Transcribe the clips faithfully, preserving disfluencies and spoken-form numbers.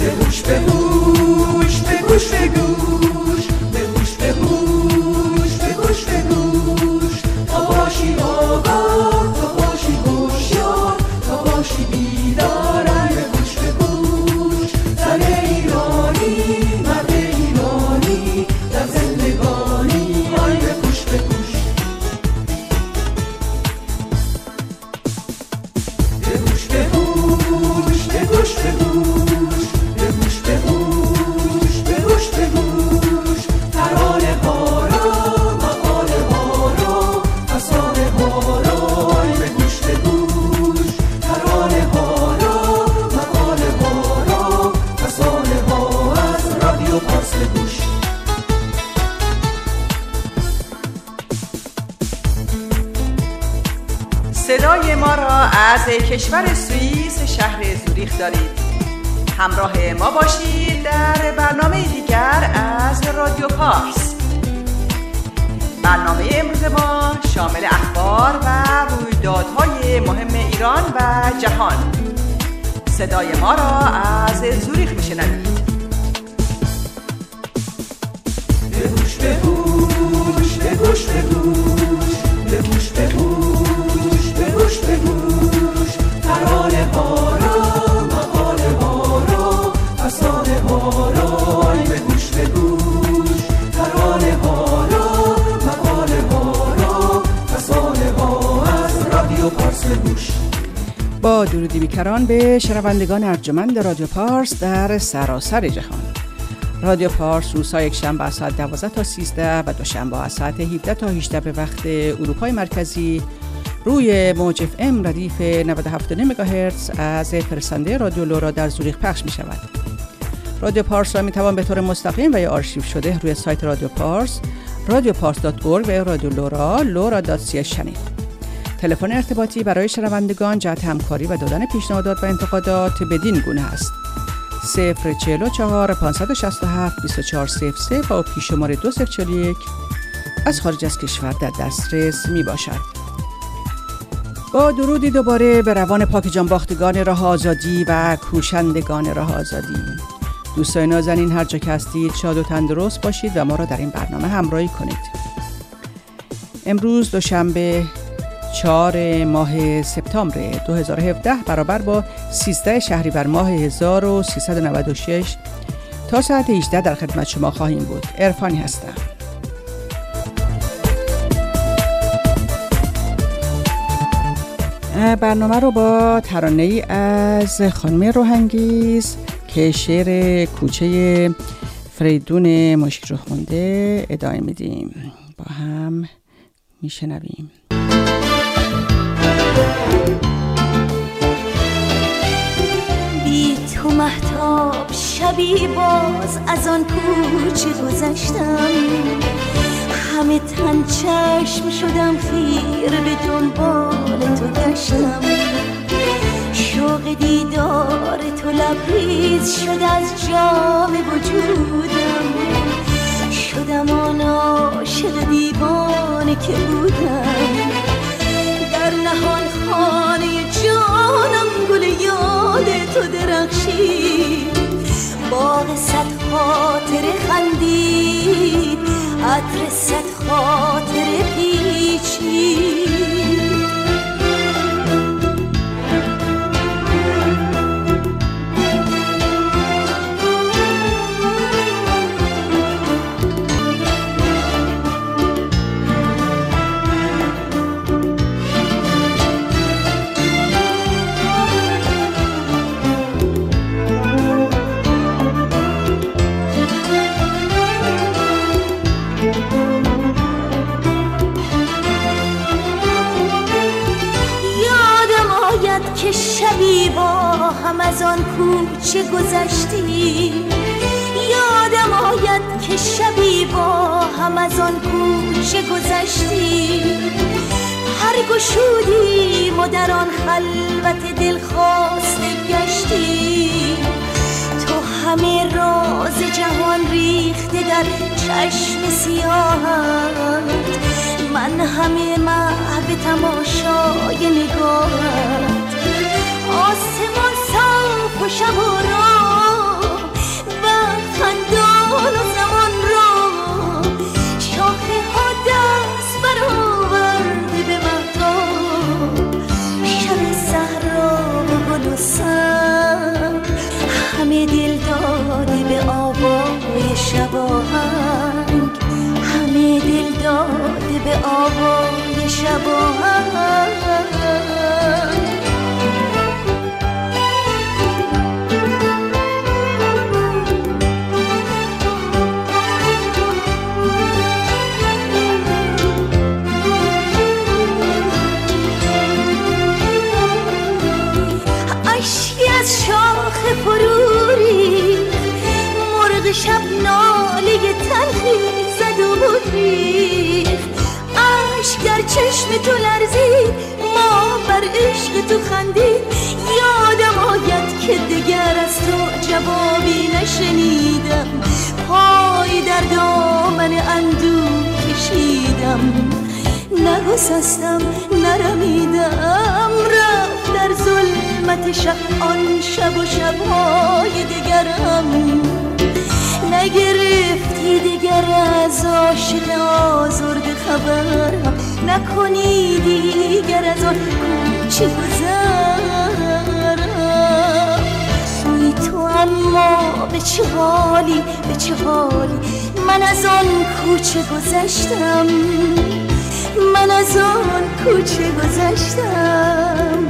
بگوش بگوش بگوش بگوش بگوش بگوش بگوش بگوش تا باشی آگاه تا باشی هوشیار تا باشی بیدار بگوش بگوش زن ایرانی مرد ایرانی در زندگانی آی بگوش بگوش بگوش بگوش بگوش بگوش بگوش بگوش بگوش بگوش ترانه ها را مقاله ها را فسانه ها را آی بگوش بگوش ترانه ها را مقاله ها را فسانه ها از رادیو پارس بگوش صدای ما را از کشور سوئیس شهر زوریخ دارید. همراه ما باشید در برنامه دیگر از رادیو پارس. برنامه امروز ما شامل اخبار و رویدادهای مهم ایران و جهان. صدای ما را از زوریخ میشنوید. بگوش بگوش بگوش بگوش بگوش بگوش بگوش بگوش ترانه ها را مقاله ها را فسانه ها را آی بگوش بگوش ترانه ها را مقاله ها را فسانه ها از رادیو پارس بگوش. با درودی بیکران به شنوندگان ارجمند رادیو پارس در سراسر جهان. رادیو پارس روزهای یکشنبه از ساعت دوازده تا سیزده و دوشنبه از ساعت هفده تا هجده به وقت اروپای مرکزی روی موج اف ام ردیف نود و هفت و نیم مگاهرتز از فرستنده رادیو لورا در زوریخ پخش می شود. رادیو پارس را می توان به طور مستقیم و یا آرشیو شده روی سایت رادیو پارس رادیو پارس دات اورگ و یا رادیو لورا لورا دات سی شنید. تلفن ارتباطی برای شنوندگان جهت همکاری و دادن پیشنهادات و انتقادات بدین گونه است: صفر چهل و چهار پانصد و شصت و هفت بیست و چهار صفر سه با پیش شماره دو صفر چهل و یک از خارج از کشور در دسترس می باشد. با درودی دوباره به روان پاک جانباختگان راه آزادی و کوشندگان راه آزادی. دوستان نازنین هر جا که هستید شاد و تندرست باشید و ما را در این برنامه همراهی کنید. امروز دوشنبه چهار ماه سپتامبر دو هزار و هفده برابر با سیزده شهریور ماه هزار و سیصد و نود و شش تا ساعت هجده در خدمت شما خواهیم بود. عرفانی هستم. برنامه رو با ترانه‌ای از خانم روحانگیز که شعر کوچه فریدون مشک رو خونده ادامه میدیم. با هم میشنویم. بی تو مهتاب شبی باز از آن کوچه گذشتم، همه تن چشم شدم خیر به دنبال تو گشتم، شوق دیدار تو لبریز شد از جام وجودم، شدم آن عاشق دیوانه که بودم، در نهان خانه جانم گل یاد تو درخشید، باغ صد خاطر خندید، عطر صد خاطر پیچید. که شبی با هم از آن کوچه گذشتی، یادم آید که شبی با هم از آن کوچه گذشتی، پر گشودیم و در آن خلوت دلخواسته گشتی، تو همه راز جهان ریخته در چشم سیاهت، من همه محو تماشای نگاهت، آسمان صاف و شب و راه به آوای شباهت. اشکی از شاخ فروری مرغ شب ناله تلخی زد و ریخ. اشک در چشم تو لرزید ما بر عشق تو خندید. یادم آید که دگر از تو جوابی نشنیدم. پای در دامن اندوه کشیدم، نگسستم نرمیدم. رفت در ظلمت شب آن شب و شبهای دگرم. نگرفتی دگر از عاشق آزرده خبرم. نکنی دیگر از آن کوچه گذرم. سوی تو اما به چه حالی به چه حالی من از آن کوچه گذشتم. من از آن کوچه گذشتم.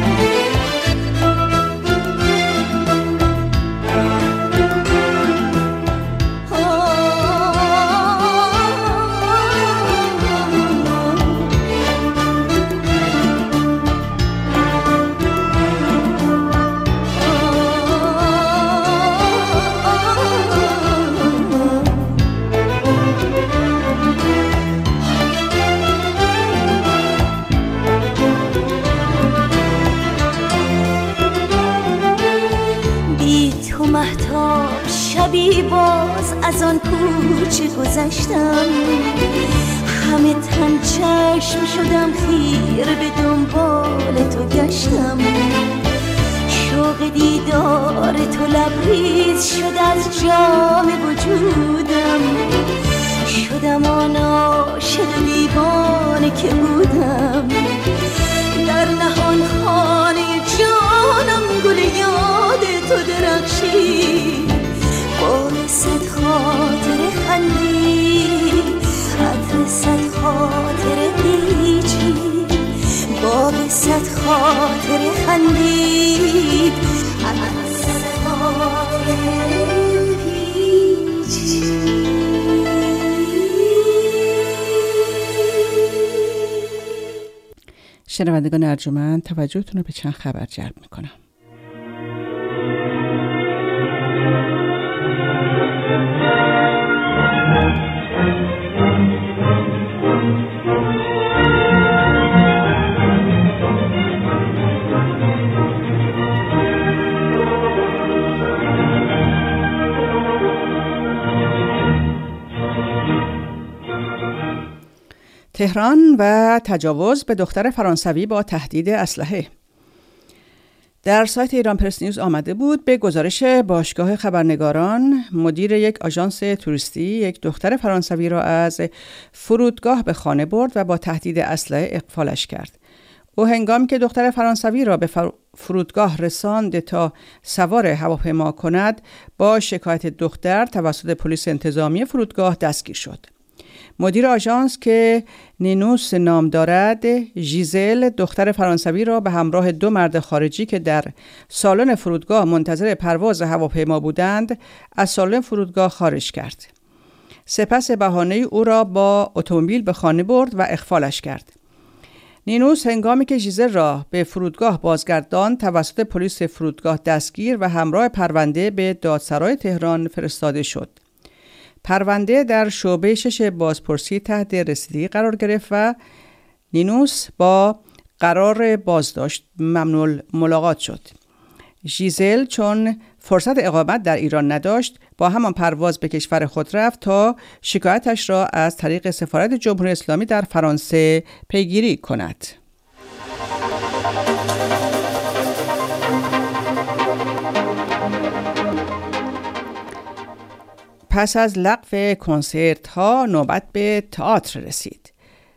شبی باز از آن کوچه گذشتم. همه تن چشم شدم خیر به دنبال تو گشتم. شوق دیدار تو لبریز شد از جام وجودم. شدم آن عاشق دیوانه که بودم. در نهان خانه جانم گل یاد تو درخشید. باغ صد خاطر خندید، عطر صد خاطر پیچید. باغ صد خاطر خندید، عطر صد خاطر پیچید. شنوندگان ارجمند، توجهتون رو به چند خبر جلب میکنم. تهران و تجاوز به دختر فرانسوی با تهدید اسلحه. در سایت ایران پرس نیوز آمده بود به گزارش باشگاه خبرنگاران، مدیر یک آژانس توریستی یک دختر فرانسوی را از فرودگاه به خانه برد و با تهدید اسلحه اغفالش کرد. او هنگامی که دختر فرانسوی را به فرودگاه رساند تا سوار هواپیما کند، با شکایت دختر توسط پلیس انتظامی فرودگاه دستگیر شد. مدیر آژانس که نینوس نام دارد، ژیزل دختر فرانسوی را به همراه دو مرد خارجی که در سالن فرودگاه منتظر پرواز هواپیما بودند از سالن فرودگاه خارج کرد. سپس بهانه او را با اتومبیل به خانه برد و اغفالش کرد. نینوس هنگامی که ژیزل را به فرودگاه بازگرداند توسط پلیس فرودگاه دستگیر و همراه پرونده به دادسرای تهران فرستاده شد. پرونده در شعبه شش بازپرسی تحت رسیدگی قرار گرفت و نینوس با قرار بازداشت ممنوع ملاقات شد. ژیزل چون فرصت اقامت در ایران نداشت، با همان پرواز به کشور خود رفت تا شکایتش را از طریق سفارت جمهوری اسلامی در فرانسه پیگیری کند. پس از لغو کنسرت ها نوبت به تئاتر رسید.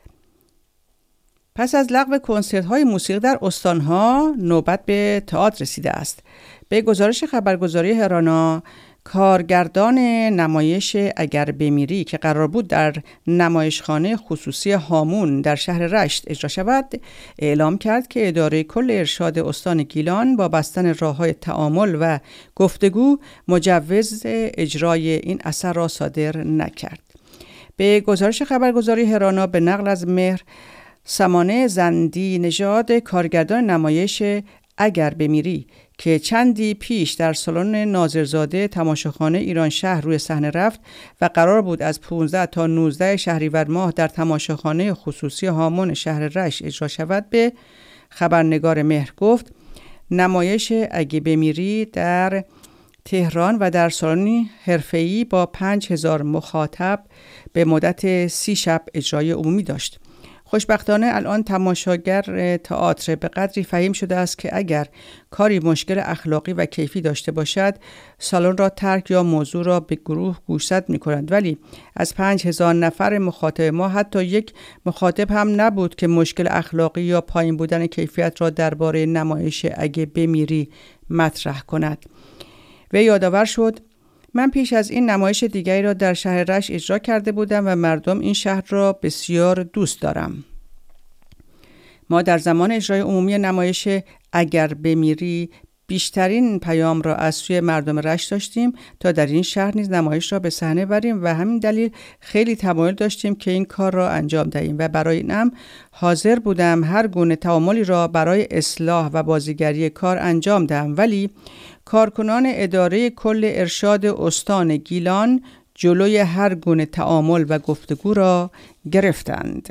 پس از لغو کنسرت های موسیقی در استانها نوبت به تئاتر رسیده است. به گزارش خبرگزاری هرانا، کارگردان نمایش اگر بمیری که قرار بود در نمایشخانه خصوصی هامون در شهر رشت اجرا شود، اعلام کرد که اداره کل ارشاد استان گیلان با بستن راه‌های تعامل و گفتگو مجوز اجرای این اثر را صادر نکرد. به گزارش خبرگزاری هرانا به نقل از مهر سمانه زندی نژاد، کارگردان نمایش اگر بمیری که چندی پیش در سالن ناظرزاده تماشاخانه ایران شهر روی صحنه رفت و قرار بود از پانزده تا نوزده شهریور ماه در تماشاخانه خصوصی هامون شهر رشت اجرا شود، به خبرنگار مهر گفت نمایش اگه بمیری در تهران و در سالنی حرفه‌ای با پنج هزار مخاطب به مدت سی شب اجرای عمومی داشت. خوشبختانه الان تماشاگر تئاتر به قدری فهیم شده است که اگر کاری مشکل اخلاقی و کیفی داشته باشد سالن را ترک یا موضوع را به گروه گوشزد می کنند، ولی از پنج هزار نفر مخاطب ما حتی یک مخاطب هم نبود که مشکل اخلاقی یا پایین بودن کیفیت را درباره نمایش اگه بمیری مطرح کند. و یادآور شد من پیش از این نمایش دیگری را در شهر رشت اجرا کرده بودم و مردم این شهر را بسیار دوست دارم. ما در زمان اجرای عمومی نمایش اگر بمیری بیشترین پیام را از سوی مردم رشت داشتیم تا در این شهر نیز نمایش را به صحنه بریم و همین دلیل خیلی تمایل داشتیم که این کار را انجام دهیم و برای اینم حاضر بودم هر گونه تعاملی را برای اصلاح و بازیگری کار انجام دهم، ولی کارکنان اداره کل ارشاد استان گیلان جلوی هر گونه تعامل و گفتگو را گرفتند.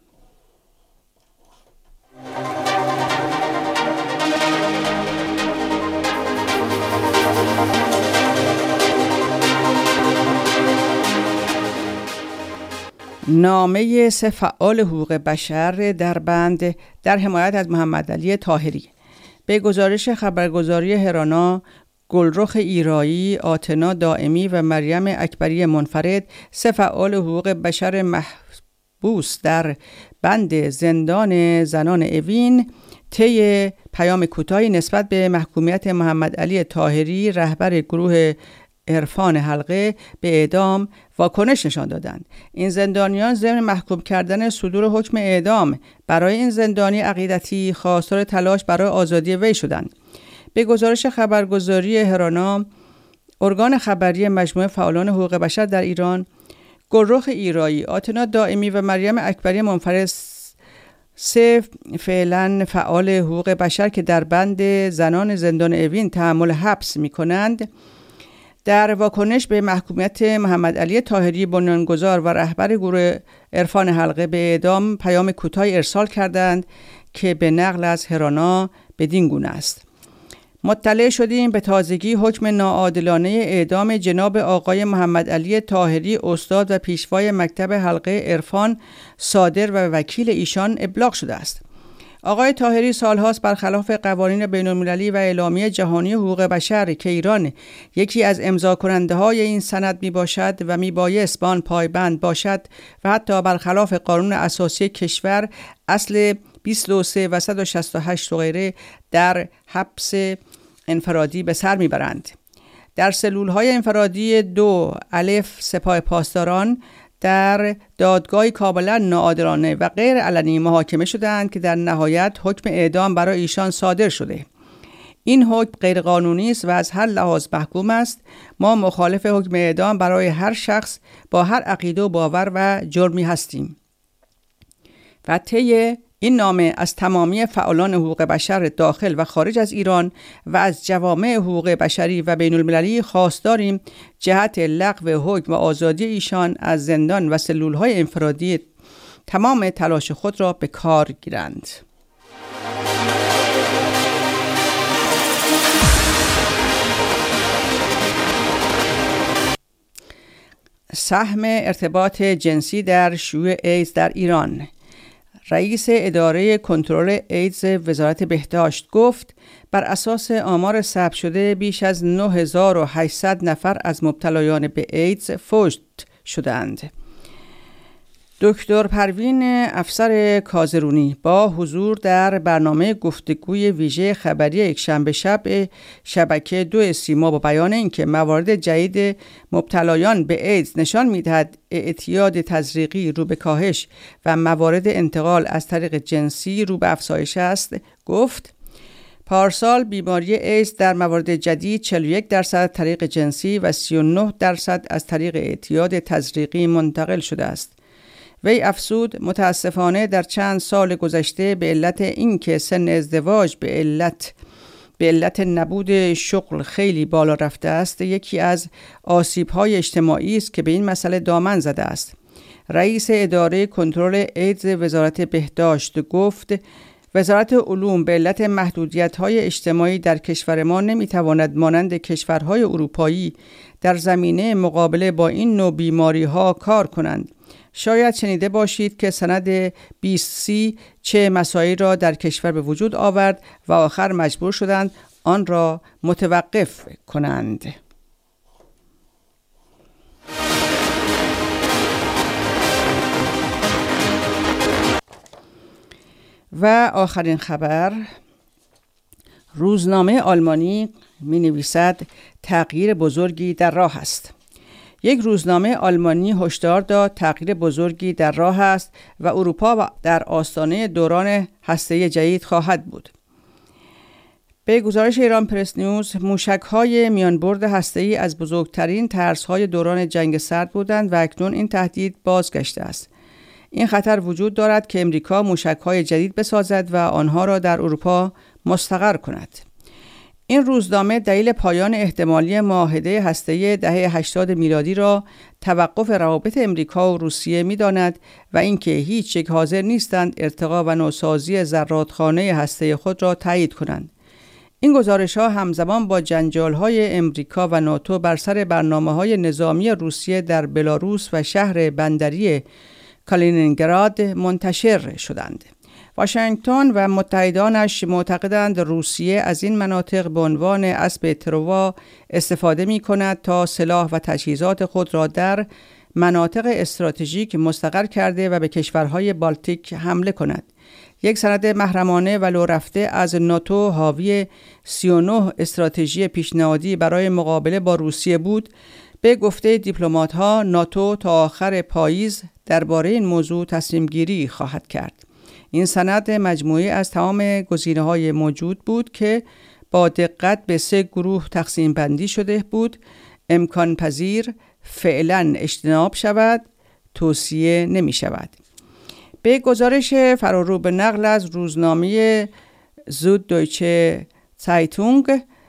نامه سه فعال حقوق بشر در بند در حمایت از محمد علی طاهری. به گزارش خبرگزاری هرانا، گلرخ ایرایی، آتنا دائمی و مریم اکبری منفرد، سه فعال حقوق بشر محبوس در بند زندان زنان اوین، طی پیام کوتاهی نسبت به محکومیت محمد علی طاهری رهبر گروه عرفان حلقه به اعدام واکنش نشان دادند. این زندانیان ضمن محکوم کردن صدور حکم اعدام برای این زندانی عقیدتی خواستار تلاش برای آزادی وی شدند. به گزارش خبرگزاری هرانا، ارگان خبری مجموعه فعالان حقوق بشر در ایران، گلرخ ایرایی، آتنا دائمی و مریم اکبری منفرد، سه فعلا فعال حقوق بشر که در بند زنان زندان اوین تحمل حبس می کنند، در واکنش به محکومیت محمد علی طاهری بنیانگذار و رهبر گروه عرفان حلقه به اعدام پیام کوتاهی ارسال کردند که به نقل از هرانا بدین گونه است: مطلع شدیم به تازگی حکم ناعادلانه اعدام جناب آقای محمد علی طاهری، استاد و پیشوای مکتب حلقه عرفان صادر و وکیل ایشان ابلاغ شده است. آقای طاهری سالهاست برخلاف قوانین بین‌المللی و اعلامیه جهانی حقوق بشر که ایران یکی از امضا کننده های این سند می باشد و می بایست به آن پایبند باشد و حتی برخلاف قانون اساسی کشور اصل بیست و سه و صد و شصت و هشت و غیره در حبس انفرادی به سر می برند. در سلول های انفرادی دو الف سپاه پاسداران در دادگاهی کاملا ناعادلانه و غیر علنی محاکمه شدند که در نهایت حکم اعدام برای ایشان صادر شده. این حکم غیر قانونی است و از هر لحاظ محکوم است. ما مخالف حکم اعدام برای هر شخص با هر عقیده و باور و جرمی هستیم. و طی این نامه از تمامی فعالان حقوق بشر داخل و خارج از ایران و از جوامع حقوق بشری و بین المللی خواستاریم جهت لغو حکم و آزادی ایشان از زندان و سلولهای انفرادی تمام تلاش خود را به کار گیرند. سهم ارتباط جنسی در شیوع ایدز در ایران. رئیس اداره کنترل ایدز وزارت بهداشت گفت بر اساس آمار ثبت شده بیش از نه هزار و هشتصد نفر از مبتلایان به ایدز فوت شدند. دکتر پروین افسر کازرونی با حضور در برنامه گفتگوی ویژه خبری یکشنبه شب شبکه دو سیما با بیان اینکه موارد جدید مبتلایان به ایدز نشان می‌دهد اعتیاد تزریقی رو به کاهش و موارد انتقال از طریق جنسی رو به افزایش است، گفت پارسال بیماری ایدز در موارد جدید چهل و یک درصد طریق جنسی و سی و نه درصد از طریق اعتیاد تزریقی منتقل شده است. وی افزود متاسفانه در چند سال گذشته به علت اینکه سن ازدواج به علت به علت نبود شغل خیلی بالا رفته است، یکی از آسیب‌های اجتماعی است که به این مسئله دامن زده است. رئیس اداره کنترل ایدز وزارت بهداشت گفت وزارت علوم به علت محدودیت‌های اجتماعی در کشور ما نمی‌تواند مانند کشورهای اروپایی در زمینه مقابله با این نوع بیماری‌ها کار کنند. شاید شنیده باشید که سند بیست سی چه مسائلی را در کشور به وجود آورد و آخر مجبور شدند آن را متوقف کنند. و آخرین خبر، روزنامه آلمانی می نویسد تغییر بزرگی در راه است. یک روزنامه آلمانی هشدار داد تغییر بزرگی در راه است و اروپا در آستانه دوران هسته‌ای جدید خواهد بود. به گزارش ایران پرس نیوز، موشک‌های میانبرد هسته‌ای از بزرگترین ترس‌های دوران جنگ سرد بودند و اکنون این تهدید بازگشته است. این خطر وجود دارد که امریکا موشک‌های جدید بسازد و آنها را در اروپا مستقر کند. این روزنامه دلیل پایان احتمالی معاهده هسته‌ای دهه هشتاد میلادی را توقف روابط امریکا و روسیه می‌داند و اینکه هیچ یک حاضر نیستند ارتقا و نوسازی زرادخانه هسته‌ای خود را تایید کنند. این گزارش‌ها همزمان با جنجال‌های امریکا و ناتو بر سر برنامه‌های نظامی روسیه در بلاروس و شهر بندری کالینینگراد منتشر شدند. واشنگتن و متحدانش معتقدند روسیه از این مناطق به عنوان اسب تروا استفاده می کند تا سلاح و تجهیزات خود را در مناطق استراتژیک مستقر کرده و به کشورهای بالتیک حمله کند. یک سند محرمانه ولو رفته از ناتو حاوی سی و نه استراتژی پیشنهادی برای مقابله با روسیه بود. به گفته دیپلمات‌ها ناتو تا آخر پاییز درباره این موضوع تصمیم گیری خواهد کرد. این سند مجموعی از تمام گزینه‌های موجود بود که با دقت به سه گروه تقسیم بندی شده بود: امکان پذیر، فعلا اجتناب شود، توصیه نمی شود. به گزارش فرارو به نقل از روزنامه زود دویچه سایتونگ،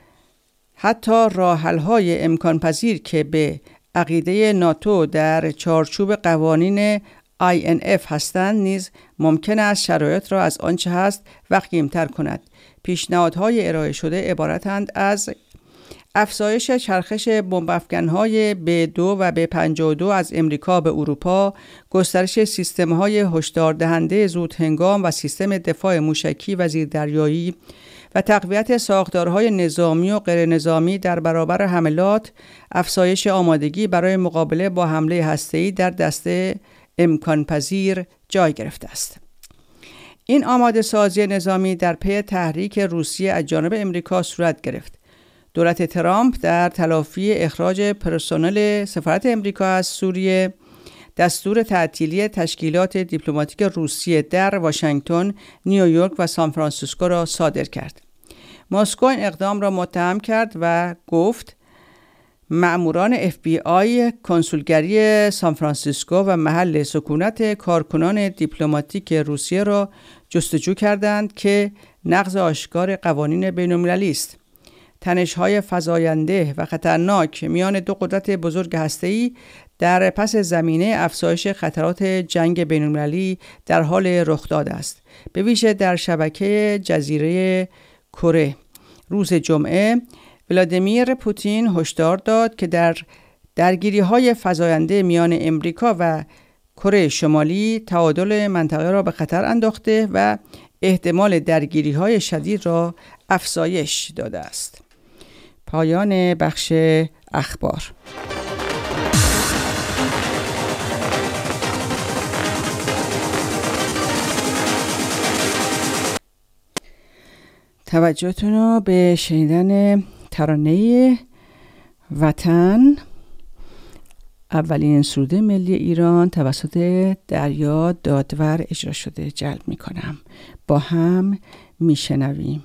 حتی راه‌حل‌های امکان پذیر که به عقیده ناتو در چارچوب قوانین آی ان اف هستند نیز ممکن است شرایط را از آنچه هست وخیم‌تر کند. پیشنهادهای ارائه شده عبارتند از افزایش چرخش بمب‌افکن‌های به دو و به پنجاه و دو از امریکا به اروپا، گسترش سیستم‌های هشدار دهنده زود هنگام و سیستم دفاع موشکی و زیردریایی و تقویت ساختارهای نظامی و غیر نظامی در برابر حملات، افزایش آمادگی برای مقابله با حمله هسته‌ای در دسته امکان پذیر جای گرفته است. این آماده سازی نظامی در پی تحریک روسیه از جانب امریکا صورت گرفت. دولت ترامپ در تلافی اخراج پرسنل سفارت امریکا از سوریه دستور تعطیلی تشکیلات دیپلماتیک روسیه در واشنگتن، نیویورک و سان فرانسیسکو را صادر کرد. مسکو این اقدام را متهم کرد و گفت مأموران اف بی آی کنسولگری سان فرانسیسکو و محل سکونت کارکنان دیپلماتیک روسیه را جستجو کردند که نقض آشکار قوانین بین‌المللی است. تنش‌های فزاینده و خطرناک میان دو قدرت بزرگ هسته‌ای در پس زمینه افزایش خطرات جنگ بین‌المللی در حال رخ داده است، به ویژه در شبکه جزیره کره. روز جمعه ولادیمیر پوتین هشدار داد که در درگیری‌های فزاینده میان امریکا و کره شمالی تعادل منطقه را به خطر انداخته و احتمال درگیری‌های شدید را افزایش داده است. پایان بخش اخبار. توجهتون رو به شنیدن ترانه وطن، اولین سرود ملی ایران توسط دریا دادور اجرا شده جلب می کنم. با هم می شنویم.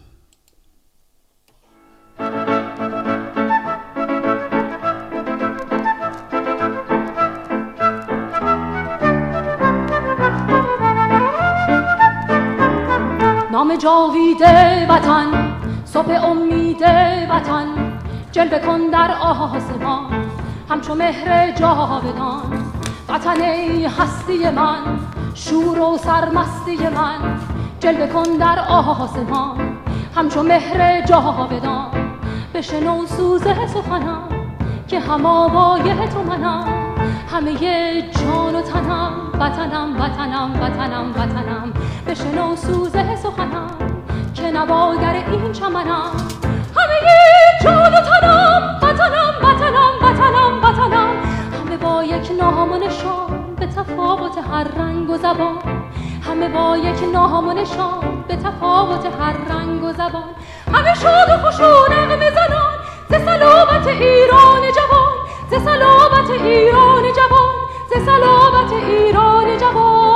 نام جاویده وطن، صبح امید وطن، جلوه کن در آسمان همچو مهر جاودان. وطن ای هستی من، شور و سرمستی من، جلوه کن در آسمان همچو مهر جاودان. بشنو سوز سخنم که هم آوای تو منم، همه جان و تنم وطنم وطنم وطنم وطنم. بشنو سوز سخنم که نواگر این چمنم، همه جان و تنم وطنم وطنم وطنم وطنم. همه با یک نام و نشان به تفاوت هر رنگ و زبان، همه با یک نام و نشان به تفاوت هر رنگ و زبان. همه شاد و خوش و نغمه زنان ز صلابت ایران جوان، ز صلابت ایران جوان، ز صلابت ایران جوان.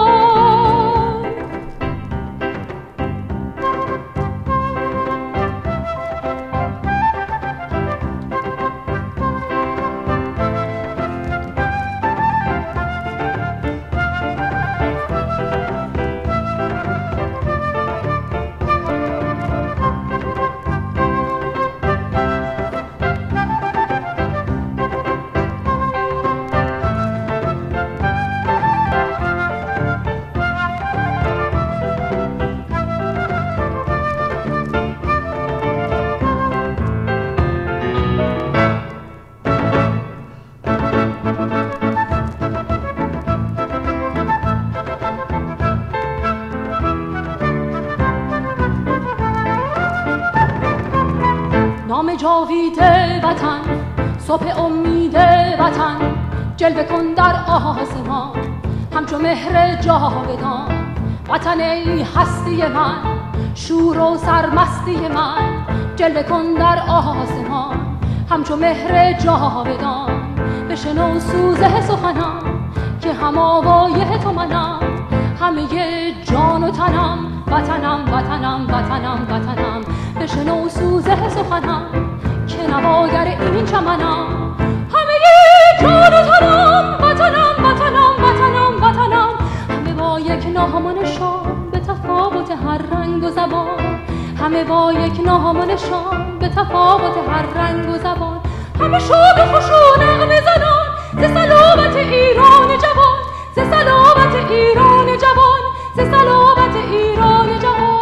نام جاویده وطن، صبح امید وطن، جلوه کن در آسمان همچو مهر جاودان. وطن ای هستی من، شور و سرمستی من، جلوه کن در آسمان همچو مهر جاودان. بشنو سوز سخنم که هم آوای تو منم، همه جان و تنم وطنم وطنم وطنم وطنم. بشنو سوز سخنم که نواگر این چمنم، همه جان و تنم وطنم وطنم وطنم وطنم. همه با یک نام و نشان به تفاوت هر رنگ و زبان، همه با یک نام و نشان به تفاوت هر رنگ و زبان. همه شاد و خوش و نغمه زنان ز صلابت ایران جوان، ز صلابت ایران جوان، ز صلابت ایران جوان.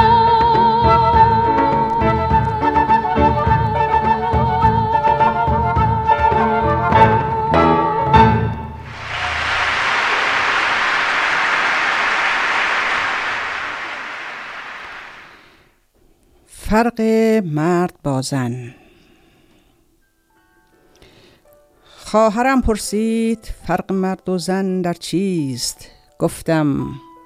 فرق مرد با زن. خواهرم پرسید فرق مرد و زن در چیست؟ گفتم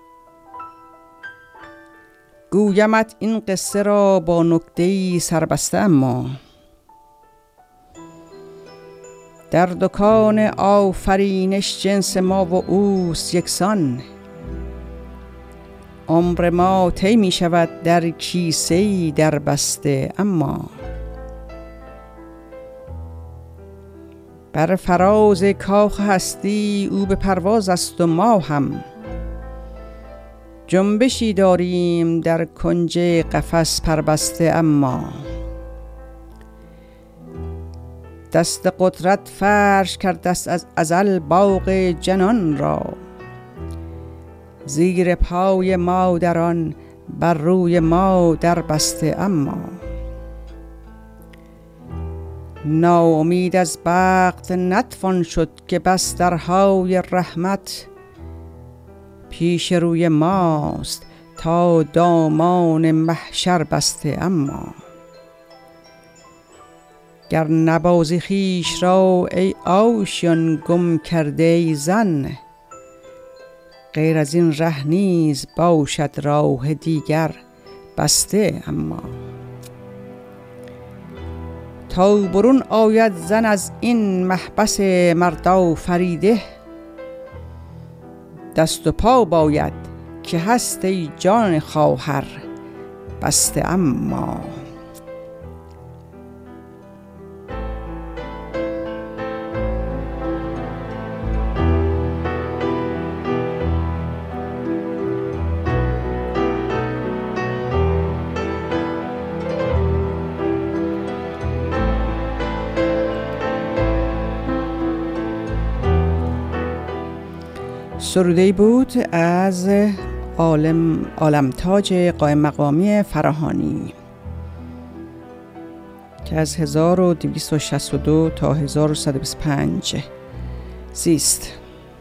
گویمت این قصه را با نکته‌ای سربسته، اما در دکان آفرینش جنس ما و اوست یکسان. عمر ما طی می شود در کیسه‌ای در بسته، اما بر فراز کاخ هستی او به پرواز است و ما هم جنبشی داریم در کنج قفس پربسته. اما دست قدرت فرش کرده است از ازل باغ جنان را، زیر پای مادران بر روی ما در بسته. اما ناامید از بخت نتوان شد که بس درهای رحمت پیش روی ماست تا دامان محشر بسته. اما گر نبازی خویش را ای آشیان گم کرده ای زن، غیر از این ره نیز باشد راه دیگر بسته اما تا برون آید زن از این محبس مردا فریده، دست و پا باید که هست ای جان خواهر بسته اما. سروده‌ای بود از عالم عالمتاج قائم مقامی فراهانی که از هزار و دویست و شصت و دو تا هزار و صد و بیست و پنج زیست.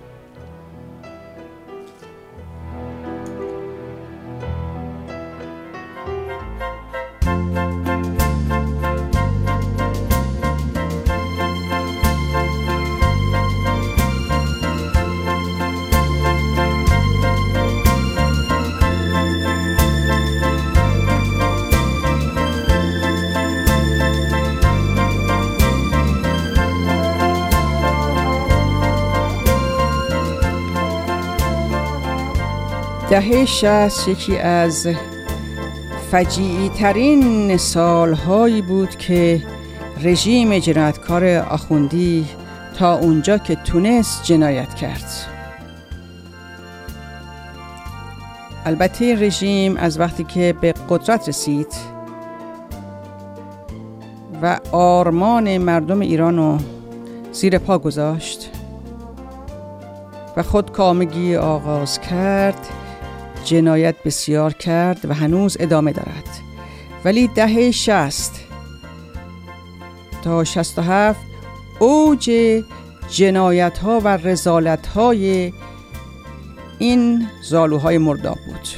دهه شصت یکی از فجیعی ترین سالهایی بود که رژیم جنایتکار آخوندی تا اونجا که تونست جنایت کرد. البته رژیم از وقتی که به قدرت رسید و آرمان مردم ایرانو زیر پا گذاشت و خودکامگی آغاز کرد، جنایت بسیار کرد و هنوز ادامه دارد. ولی دهه شصت تا شصت و هفت اوج جنایت ها و رذالت های این زالوهای مرداب بود.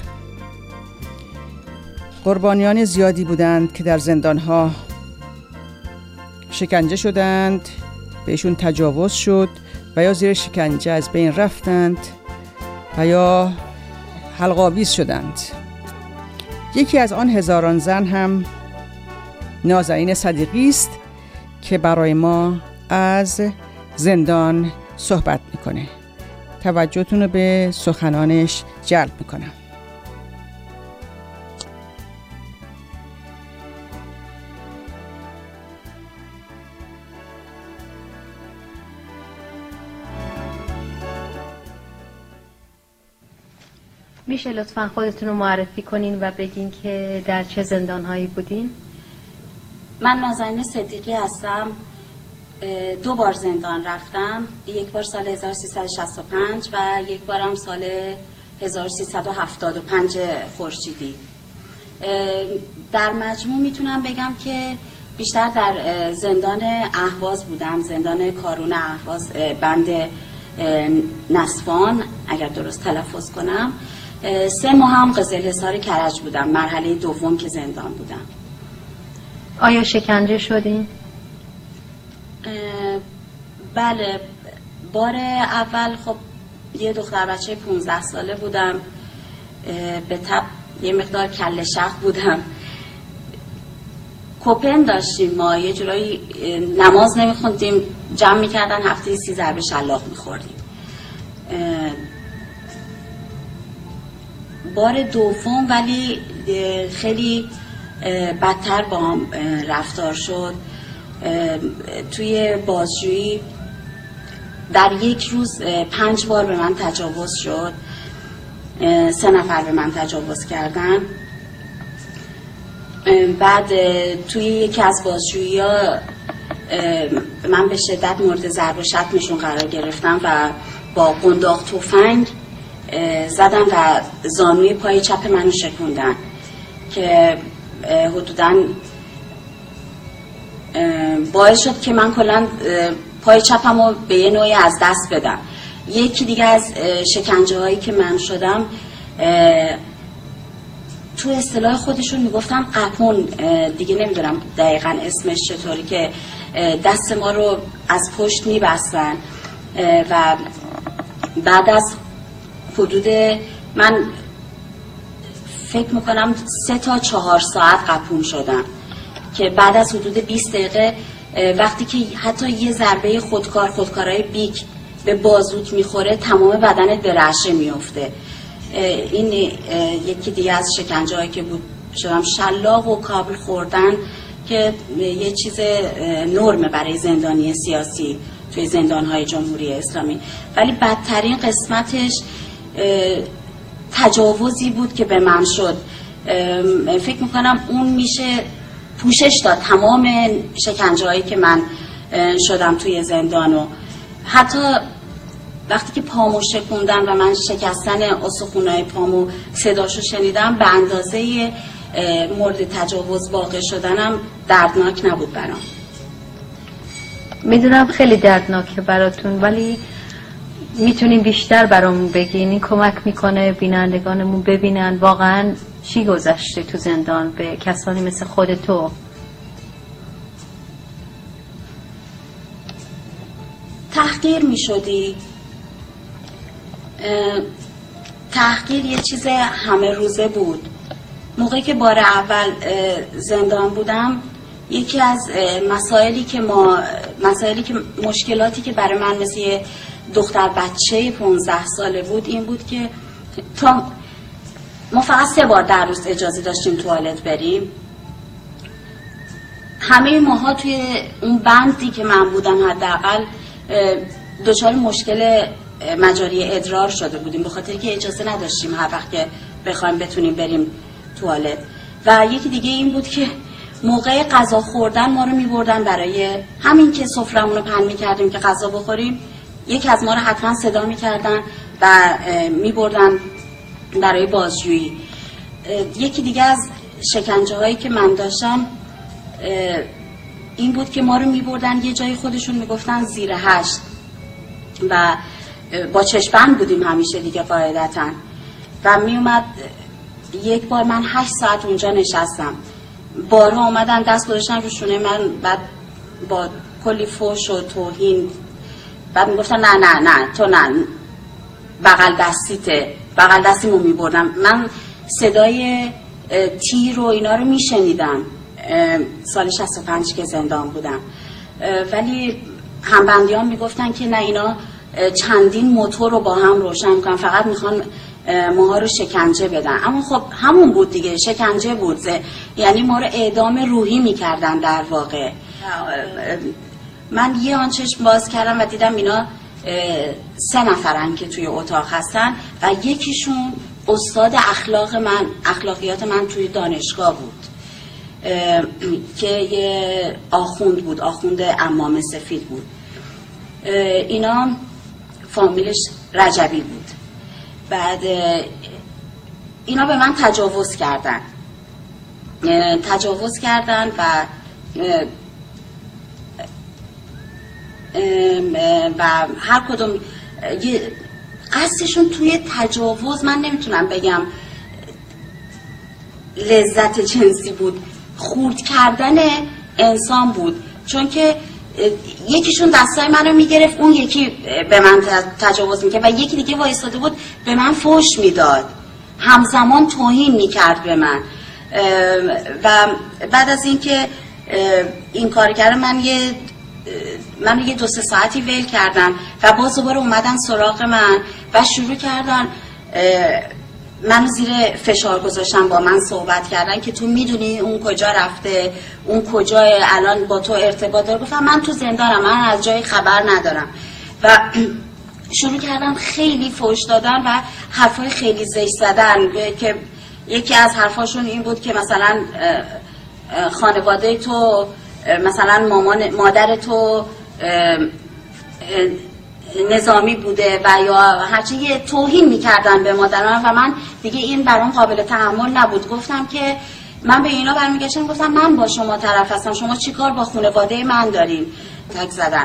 قربانیان زیادی بودند که در زندان ها شکنجه شدند، بهشون تجاوز شد و یا زیر شکنجه از بین رفتند و یا حلق‌آویز شدند. یکی از آن هزاران زن هم نازنین صدیقی است که برای ما از زندان صحبت میکنه. توجهتون رو به سخنانش جلب میکنم. میشه لطفاً خودتون رو معرفی کنین و بگین که در چه زندانهایی بودین؟ من نازنین صدیقی هستم. دو بار زندان رفتم، یک بار سال هزار و سیصد و شصت و پنج و یک بارم سال هزار و سیصد و هفتاد و پنج خورشیدی. در مجموع میتونم بگم که بیشتر در زندان اهواز بودم، زندان کارون اهواز بند نسوان اگر درست تلفظ کنم. سه ماه هم قزلحصار کرج بودم، مرحله دوم که زندان بودم. آیا شکنجه شدین؟ بله، بار اول خب یه دختر بچه پونزده ساله بودم، به تب یه مقدار کله شق بودم. کوپن داشتیم ما، یه جورایی نماز نمیخوندیم، جمع میکردن هفته سی ضربه شلاق میخوردیم. بار دوم ولی خیلی بدتر با هم رفتار شد. توی بازجویی در یک روز پنج بار به من تجاوز شد، سه نفر به من تجاوز کردن. بعد توی یکی از بازجویی ها من به شدت مورد ضرب و شتمشون قرار گرفتم و با قنداق تفنگ زدن و زانوی پای چپ منو شکوندن که حدوداً باعث شد که من کلاً پای چپمو به یه نوعی از دست بدم. یکی دیگه از شکنجه هایی که من شدم، تو اصطلاح خودشون میگفتن قپون، دیگه نمیدونم دقیقاً اسمش چطوری، که دست ما رو از پشت میبستن و بعد از حدود من فکر میکنم سه تا چهار ساعت قپون شدم که بعد از حدود بیست دقیقه وقتی که حتی یه ضربه خودکار خودکارای بیک به بازوت میخوره تمام بدن درعشه میفته. این یکی دیگه از شکنجه هایی که بود شدم. شلاق و کابل خوردن که یه چیز نرمه برای زندانی سیاسی توی زندانهای جمهوری اسلامی، ولی بدترین قسمتش تجاوزی بود که به من شد. فکر میکنم اون میشه پوشش داد تمام شکنجه هایی که من شدم توی زندان. و حتی وقتی که پامو شکوندن و من شکستن استخونای پامو صداشو شنیدم، به اندازه مورد تجاوز واقع شدنم دردناک نبود برام. میدونم خیلی دردناکه براتون، ولی میتونین بیشتر برامون بگین؟ این کمک میکنه بینندگانمون ببینن واقعا چی گذشته تو زندان به کسانی مثل خود تو. تحقیر میشدی. تحقیر یه چیز همه روزه بود. موقعی که بار اول زندان بودم، یکی از مسائلی که ما مسائلی که مشکلاتی که برای من مثل یه دختر بچه پانزده ساله بود این بود که تا ما فقط سه بار در روز اجازه داشتیم توالت بریم. همه ماها توی اون بندی که من بودم حداقل دچار مشکل مجاری ادرار شده بودیم، به خاطر که اجازه نداشتیم هر وقت که بخوایم بتونیم بریم توالت. و یکی دیگه این بود که موقع غذا خوردن ما رو می‌بردن برای همین که سفرمون رو پهن می‌کردیم که غذا بخوریم، یکی از ما رو حتما صدا می‌کردن و می‌بردن برای بازجویی. یکی دیگه از شکنجه‌هایی که من داشتم این بود که ما رو می‌بردن یه جای خودشون میگفتن زیر هشت و با چشم‌بند بودیم همیشه دیگه قاعدتاً. و میومد یک بار من هشت ساعت اونجا نشستم، بارها اومدن دست گذاشتن رو شونه من، بعد با کلی فحش و توهین، بعد میگفتن نه نه نه تو نه، بغل دستیته، بغل دستیمو میبردم. من صدای تیر و اینا رو میشنیدم سال شصت و پنج که زندان بودم، ولی همبندیان میگفتن که نه اینا چندین موتور رو با هم روشن میکنن، فقط میخوان ماها رو شکنجه بدن. اما خب همون بود دیگه، شکنجه بود، یعنی ما رو اعدام روحی میکردن در واقع. من یه آن چشم باز کردم و دیدم اینا سه نفرن که توی اتاق هستن و یکیشون استاد اخلاق من، اخلاقیات من توی دانشگاه بود که یه آخوند بود، آخوند عمامه سفید بود. اینا فامیلش رجبی بود. بعد اینا به من تجاوز کردن تجاوز کردن و و هر کدوم قصدشون توی تجاوز من نمیتونم بگم لذت جنسی بود، خورد کردن انسان بود، چون که یکیشون دستای منو میگرفت، اون یکی به من تجاوز میکرد و یکی دیگه وایساده بود به من فحش میداد، همزمان توهین میکرد به من. و بعد از اینکه این کار کردم من یه من یه دو سه ساعتی ویل کردم و باز دوباره اومدن سراغ من و شروع کردن منو زیر فشار گذاشتن، با من صحبت کردن که تو میدونی اون کجا رفته، اون کجا الان با تو ارتباط داره. گفتم من تو زندانم، من از جای خبر ندارم. و شروع کردن خیلی فحش دادن و حرفای خیلی زشت زدن که یکی از حرفاشون این بود که مثلا خانواده تو، مثلا مامان مادر تو نظامی بوده و یا هرچی، یه توهین میکردن به مادرم و من دیگه این برام قابل تحمل نبود. گفتم که من به اینا برمیگشتم، گفتم من با شما طرف هستم، شما چی کار با خانواده من دارین؟ تک زدن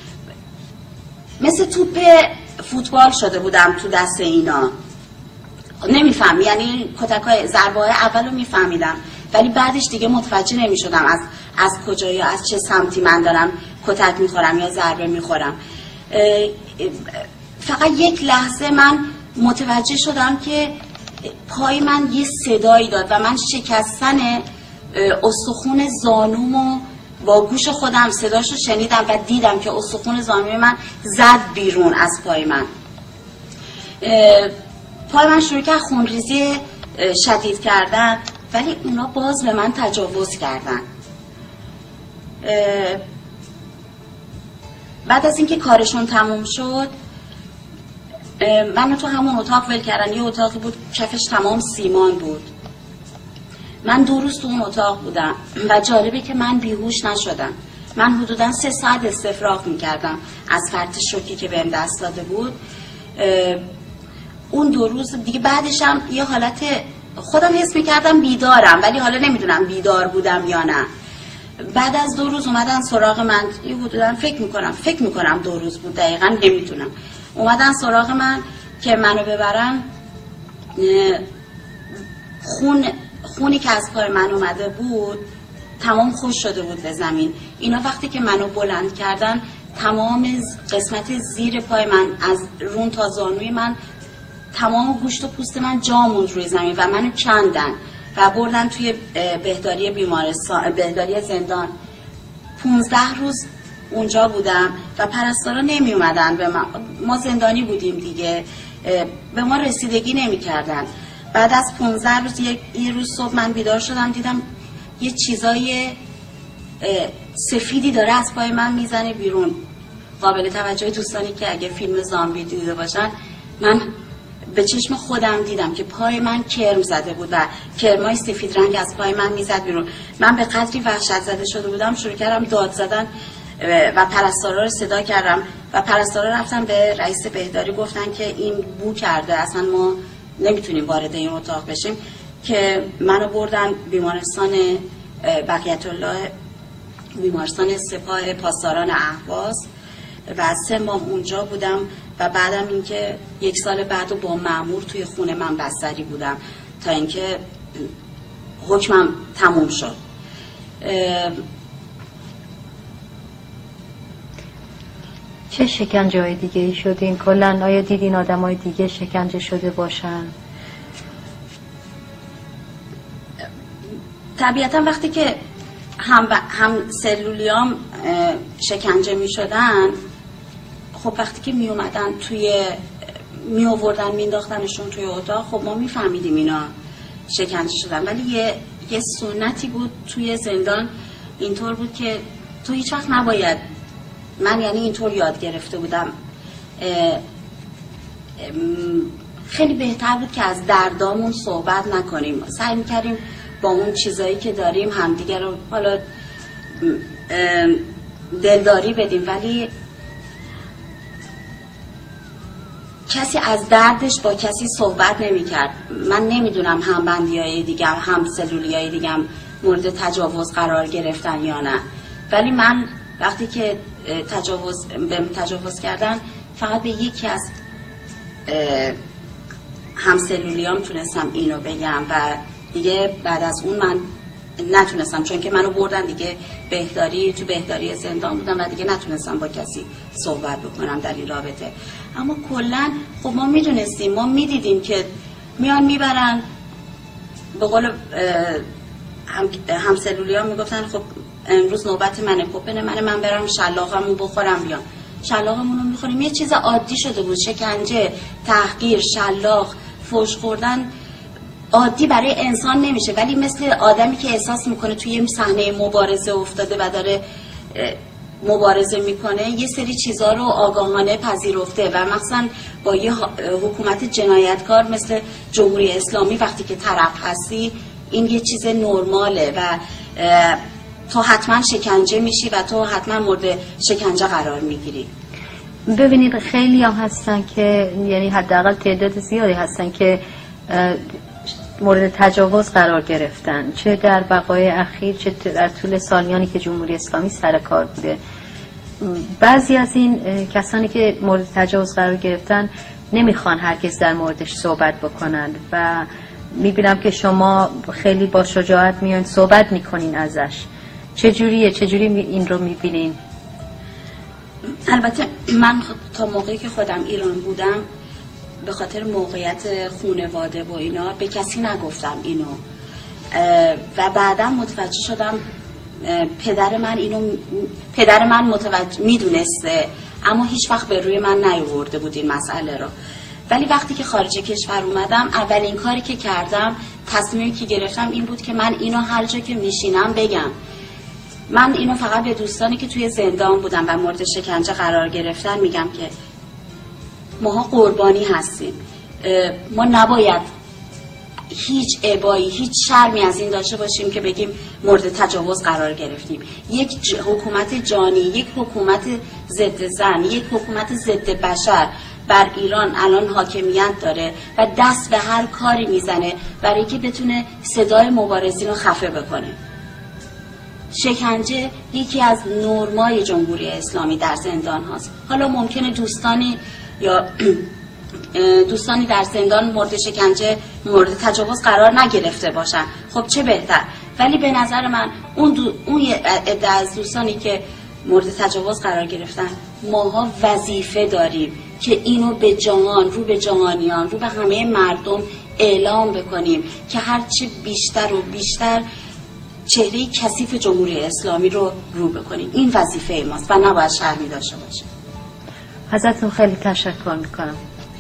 مثل توپ فوتبال شده بودم تو دست اینا، نمیفهم، یعنی کتکای ضربه اولو میفهمیدم ولی بعدش دیگه متوجه نمیشدم از از کجا یا از چه سمتی من دارم کتک میخورم یا ضربه میخورم. فقط یک لحظه من متوجه شدم که پای من یه صدایی داد و من شکستن استخون زانومو با گوش خودم صداشو شنیدم و دیدم که استخون زانوی من زد بیرون از پای من. پای من شروع کرد خونریزی شدید کردن، ولی اونا باز به من تجاوز کردن. بعد از اینکه کارشون تموم شد منو تو همون اتاق ول کردن. یه اتاقی بود کفش تمام سیمان بود. من دو روز تو اون اتاق بودم و جالبه که من بیهوش نشدم. من حدودا سه ساعت استفراغ میکردم از فرط شوکی که بهم دست داده بود. اون دو روز دیگه بعدش هم یه حالت خودم حس میکردم بیدارم، ولی حالا نمیدونم بیدار بودم یا نه. بعد از دو روز اومدن سراغ من، یه حدودا فکر میکنم فکر میکنم دو روز بود، دقیقا نمیتونم. اومدن سراغ من که منو ببرن. خون خونی که از پای من اومده بود تمام خوش شده بود به زمین. اینا وقتی که منو بلند کردن تمام قسمت زیر پای من از رون تا زانوی من تمام گوشت و پوست من جا موند روی زمین و منو کندن و بردن توی بهداری بیمارستان، بهداری زندان. پونزده روز اونجا بودم و پرستارا نمی اومدن به ما. ما زندانی بودیم دیگه، به ما رسیدگی نمی کردن. بعد از پونزده روز یک یه روز صبح من بیدار شدم، دیدم یه چیزای سفیدی داره از پای من میزنه بیرون. قابل توجه دوستانی که اگه فیلم زامبی دیده باشن، من به چشم خودم دیدم که پای من کرم زده بود و کرمای سفید رنگ از پای من میزد بیرون. من به قدری وحشت زده شده بودم شروع کردم داد زدن و پرستارا رو صدا کردم و پرستارا رفتن به رئیس بهداری گفتن که این بو کرده، اصلا ما نمیتونیم وارد این اتاق بشیم. که منو بردن بیمارستان بقیت الله، بیمارستان سپاه پاسداران اهواز و سه ماه اونجا بودم و بعدم اینکه یک سال بعد با مأمور توی خونه من بستری بودم تا اینکه حکمم تموم شد. چه شکنجه های دیگه ای شدین؟ کلن آیا دیدین آدم های دیگه شکنجه شده باشن؟ طبیعتا وقتی که هم, هم سلولیام شکنجه می شدن، خب وقتی که می اومدن توی می آوردن می انداختنشون توی اتاق، خب ما می فهمیدیم اینا شکنجه شدن. ولی یه, یه سنتی بود توی زندان، اینطور بود که تو هیچ وقت نباید، من یعنی اینطور یاد گرفته بودم، خیلی بهتر بود که از دردامون صحبت نکنیم. سعی می‌کردیم با اون چیزایی که داریم همدیگه رو حالا دلداری بدیم، ولی کسی از دردش با کسی صحبت نمی‌کرد. من نمیدونم هم بندیای دیگه هم سلولیای دیگه هم مورد تجاوز قرار گرفتن یا نه، ولی من وقتی که تجاوز بهم تجاوز کردن فقط به یکی از همسلولیام تونستم اینو بگم و دیگه بعد از اون من نتونستم، چون که منو بردن دیگه بهداری، تو بهداری زندان بودم و دیگه نتونستم با کسی صحبت بکنم در این رابطه. اما کلا خب ما میدونستیم، ما میدیدیم که میان میبرن، به قول هم همسلولیام میگفتن خب امروز نوبت منه، خب بنه من من برم شلاقمو بخورم بیام. شلاقمونو میخوریم. یه چیز عادی شده بود، شکنجه، تحقیر، شلاق، فحش خوردن عادی برای انسان نمیشه، ولی مثل آدمی که احساس میکنه توی صحنه مبارزه افتاده و داره مبارزه میکنه، یه سری چیزا رو آگاهانه پذیرفته و مثلا با یه حکومت جنایتکار مثل جمهوری اسلامی وقتی که طرف هستی، این یه چیز نرماله و تو حتما شکنجه میشی و تو حتما مورد شکنجه قرار میگیری. ببینید خیلی هم هستن که یعنی حداقل تعداد زیادی هستن که مورد تجاوز قرار گرفتن، چه در وقایع اخیر چه در طول سالیانی که جمهوری اسلامی سر کار بوده. بعضی از این کسانی که مورد تجاوز قرار گرفتن نمیخوان هرگز در موردش صحبت بکنند و میبینم که شما خیلی با شجاعت میان صحبت میکنین ازش. چجوریه؟ چجوری این رو میبینین؟ البته من تا موقعی که خودم ایران بودم به خاطر موقعیت خانواده و اینا به کسی نگفتم اینو و بعدا متوجه شدم پدر من اینو پدر من متوجه میدونسته اما هیچ وقت به روی من نیاورده بود این مسئله رو. ولی وقتی که خارج کشور اومدم اولین کاری که کردم، تصمیمی که گرفتم این بود که من اینو هر جا که میشینم بگم. من اینو فقط به دوستانی که توی زندان بودن و مورد شکنجه قرار گرفتن میگم که ماها قربانی هستیم، ما نباید هیچ ابایی هیچ شرمی از این داشته باشیم که بگیم مورد تجاوز قرار گرفتیم. یک ج... حکومت جانی، یک حکومت ضد زن، یک حکومت ضد بشر بر ایران الان حاکمیت داره و دست به هر کاری میزنه برای که بتونه صدای مبارزین رو خفه بکنه. شکنجه یکی از نرمای جمهوری اسلامی در زندان هاست. حالا ممکنه دوستانی یا دوستانی در زندان مورد شکنجه مورد تجاوز قرار نگرفته باشن، خب چه بهتر. ولی به نظر من اون دو، اون عده از دوستانی که مورد تجاوز قرار گرفتن، ماها وظیفه داریم که اینو به جهان، رو به جهانیان، رو به همه مردم اعلام بکنیم که هرچی بیشتر و بیشتر چهره کثیف جمهوری اسلامی رو رو بکنیم. این وظیفه ماست و نباید شرمی داشته باشه. ازتون خیلی تشکر میکنم.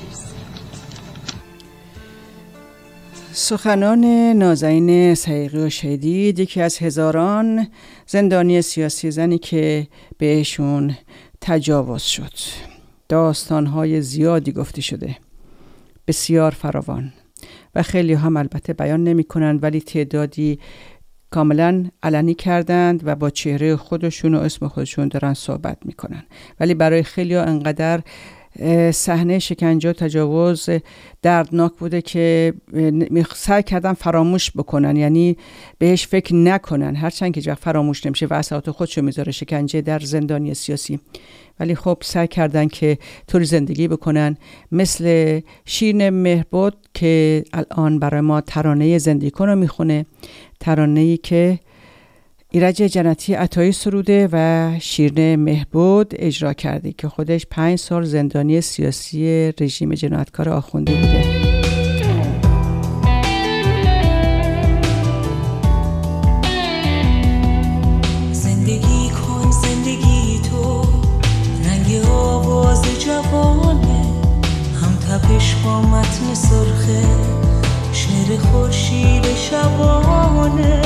سخنان نازنین صدیقی و شیدید، یکی از هزاران زندانی سیاسی زنی که بهشون تجاوز شد. داستانهای زیادی گفته شده، بسیار فراوان و خیلی هم البته بیان نمی کنند، ولی تعدادی کاملا علنی کردند و با چهره خودشون و اسم خودشون دارن صحبت میکنن. ولی برای خیلی ها انقدر صحنه شکنجه و تجاوز دردناک بوده که سعی کردن فراموش بکنن، یعنی بهش فکر نکنن، هرچند که جفت فراموش نمیشه و اثرات خودشو میذاره شکنجه در زندانی سیاسی. ولی خب سعی کردن که طوری زندگی بکنن، مثل شیرین مهربود که الان برای ما ترانه زندگی کن رو میخونه، ترانه‌ای که ایرج جنتی عطایی سروده و شیرین مهربود اجرا کرده که خودش پنج سال زندانی سیاسی رژیم جنایتکار آخوندی بوده. زندگی کن زندگی تو، رنگ آواز جوانه، هم تپش با متن سرخه، شعر خورشید شبانه.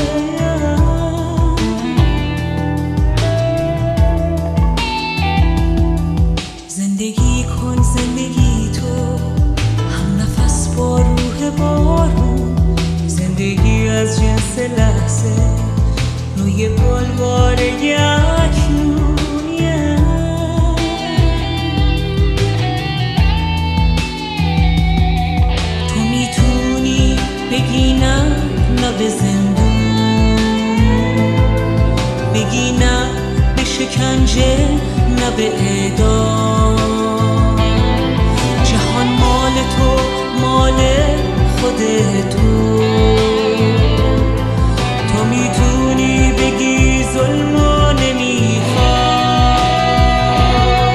زندگی کن زندگی تو، هم نفس با روح بارون، زندگی از جنس لحظه، روی بلوار اکنونیه. تو میتونی بگی نه نه به زندون، بگی نه به شکنجه، نه به اعدام. جهان مال تو، مال خود تو، تو میتونی بگی ظلمو نمیخوام.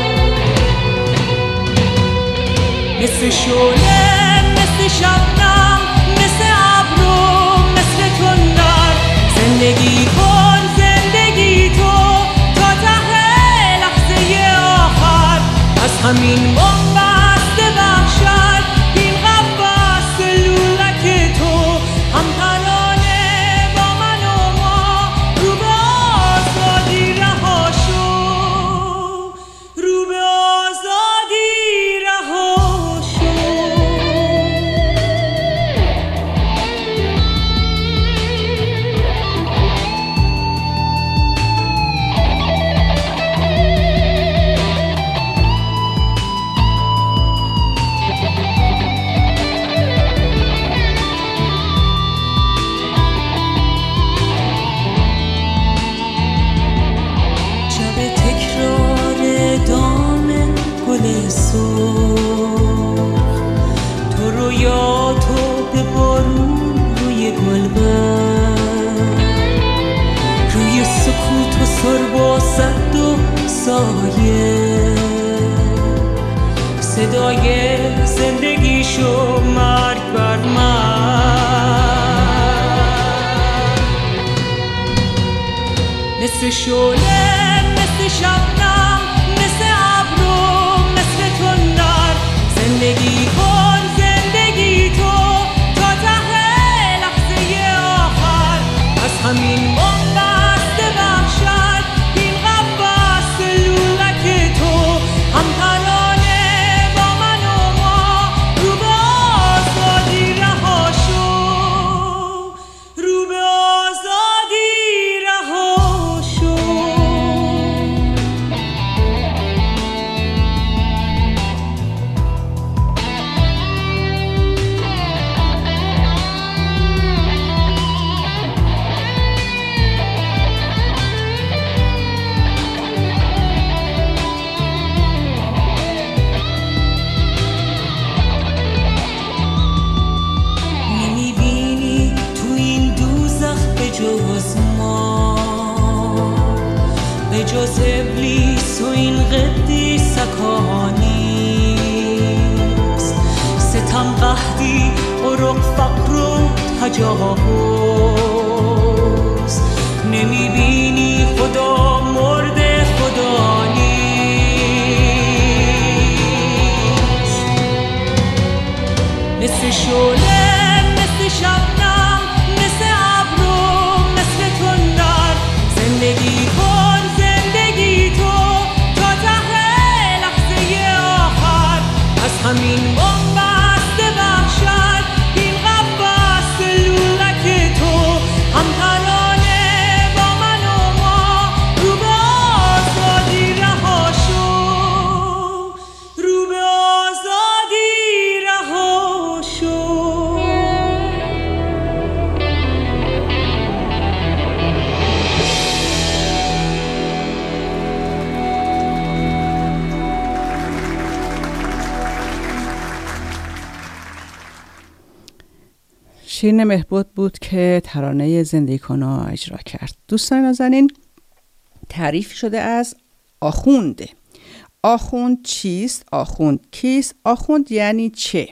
مثل شعله، مثل شبنم، مثل ابرو، مثل تندر، زندگی کن زندگی تو تا ته لحظه آخر. از همین بنبست وحشت، این قفس لولک تو، هم ترانه با من و ما، رو به آزادی رها شو، رو به آزادی رها شو. تو رویا تو به بارون، روی گلبرگ، روی سکوت و سرب و صد و سایه، صدای شو مرگ بر من. مثل شعله، مثل شبنم، مثل ابرو، مثل تندر زندگی کن، زندگی تو تا ته لحظه آخر. از همین بنبست وحشت این قفس لولک تو هم ترانه با من و ما رو به آزادی رها شو، رو به آزادی رها شو. نمیبینی تو این دوزخ به جز ما، به جز ابلیس و این قدیسک ها نیست. ستم قحطی عرق فقر و تجاوز، نمیبینی خدا مرده خدا نیست. مثل شعله، مثل شبنم، مثل ابرو، مثل تندر زندگی کن، زندگی تو تا ته لحظه آخر. از همین بنبست وحشت این قفس لولک تو هم ترانه با من و ما رو به آزادی رها شو، رو به آزادی رها شو. شیرین مهبود بود که ترانه زندگی کنا اجرا کرد. دوستان نازنین، تعریف شده از آخوند. آخوند چیست؟ آخوند کیست؟ آخوند یعنی چه؟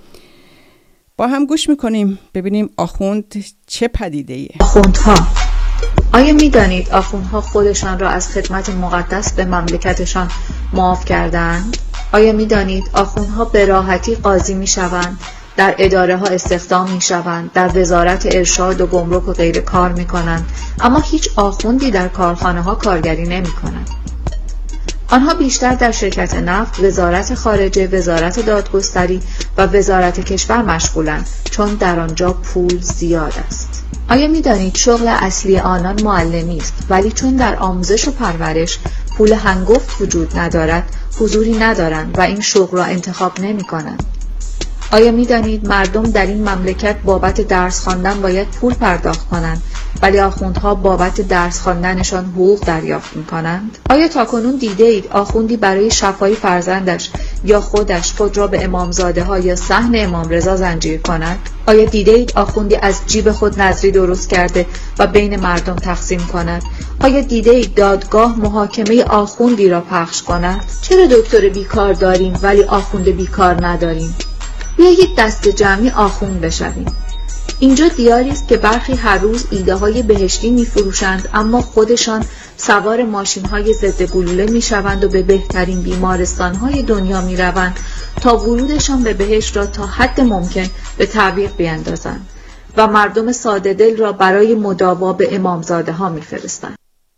با هم گوش میکنیم ببینیم آخوند چه پدیده ایه. آخوندها، آیا میدانید آخوندها خودشان را از خدمت مقدس به مملکتشان معاف کردند؟ آیا میدانید آخوندها به راحتی قاضی میشوند، در اداره ها استخدام می شوند، در وزارت ارشاد و گمرک و غیره کار می کنند، اما هیچ آخوندی در کارخانه ها کارگری نمی کنند. آنها بیشتر در شرکت نفت، وزارت خارجه، وزارت دادگستری و وزارت کشور مشغولند، چون در آنجا پول زیاد است. آیا می دانید شغل اصلی آنان معلمی است، ولی چون در آموزش و پرورش پول هنگفت وجود ندارد، حضوری ندارند و این شغل را انتخاب نمی کنند. آیا می دانید مردم در این مملکت بابت درس خواندن باید پول پرداخت کنند، ولی آخوندها بابت درس خواندنشان حقوق دریافت می کنند؟ آیا تاکنون دیده اید آخوندی برای شفای فرزندش یا خودش خود را به امامزاده ها یا صحن امام رضا زنجیر کند؟ آیا دیده اید آخوندی از جیب خود نذری درست کرده و بین مردم تقسیم کند؟ آیا دیده اید دادگاه محاکمه آخوندی را پخش کند؟ چرا دکتر بیکار داریم ولی آخوند بیکار نداریم؟ بیایید دست جمعی آخوند بشویم. اینجا دیاری است که برخی هر روز ایده های بهشتی می فروشند، اما خودشان سوار ماشین های ضد گلوله می شوند و به بهترین بیمارستان های دنیا می روند تا ورودشان به بهشت را تا حد ممکن به تعویق بیندازند و مردم ساده دل را برای مداوا به امامزاده ها می فرستند.